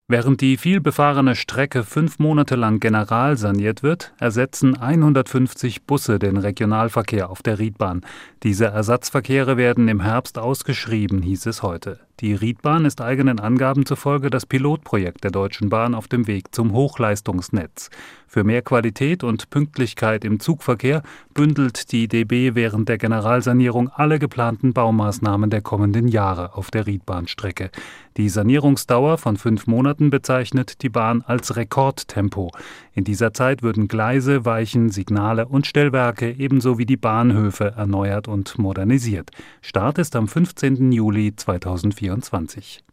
Während die vielbefahrene Strecke 5 Monate lang generalsaniert wird, ersetzen 150 Busse den Regionalverkehr auf der Riedbahn. Diese Ersatzverkehre werden im Herbst ausgeschrieben, hieß es heute. Die Riedbahn ist eigenen Angaben zufolge das Pilotprojekt der Deutschen Bahn auf dem Weg zum Hochleistungsnetz. Für mehr Qualität und Pünktlichkeit im Zugverkehr bündelt die DB während der Generalsanierung alle geplanten Baumaßnahmen der kommenden Jahre auf der Riedbahnstrecke. Die Sanierungsdauer von 5 Monaten bezeichnet die Bahn als Rekordtempo. In dieser Zeit würden Gleise, Weichen, Signale und Stellwerke ebenso wie die Bahnhöfe erneuert und modernisiert. Start ist am 15. Juli 2024.